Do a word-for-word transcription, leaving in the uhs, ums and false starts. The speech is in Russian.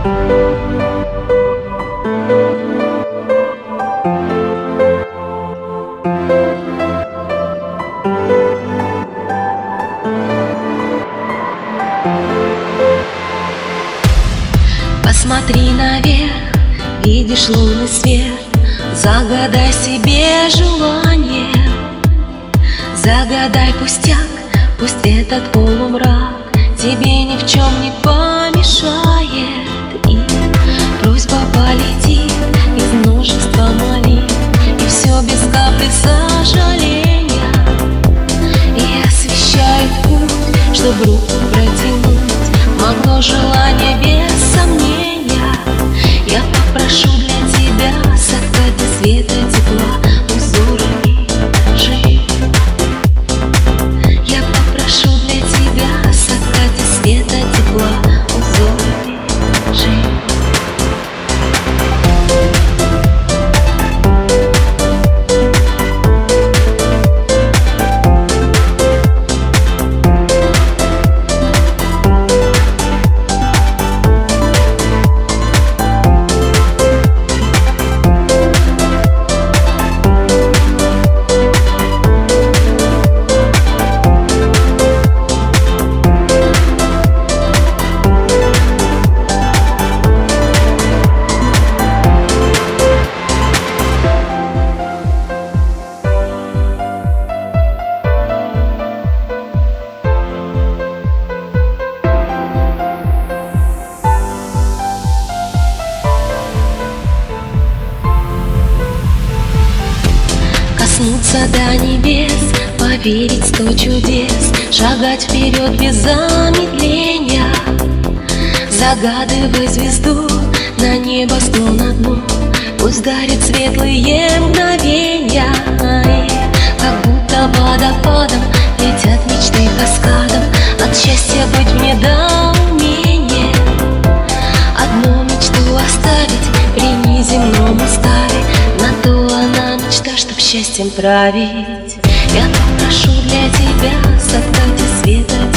Посмотри наверх, видишь лунный свет. Загадай себе желание, загадай пустяк, пусть этот полумрак тебе ни в чем не помешает. И просьба полетит из множества молитв, и все без капли сожаления. И освещает путь, чтоб руку протянуть могло желание без сомнения. Я попрошу для тебя заката, света, тепла, узорами жить. Я попрошу для тебя заката, света, тепла, узорами жить. Коснуться до небес, поверить в сто чудес, шагать вперед без замедления. Загадывай звезду на небо, скло на дно, пусть дарит светлые мгновения. И как будто водопадом летят мечты каскадом, от счастья быть в недоумении. Одну мечту оставить при неземном уставе, на то она мечта, чтоб счастьем править. Я попрошу для тебя заката, света,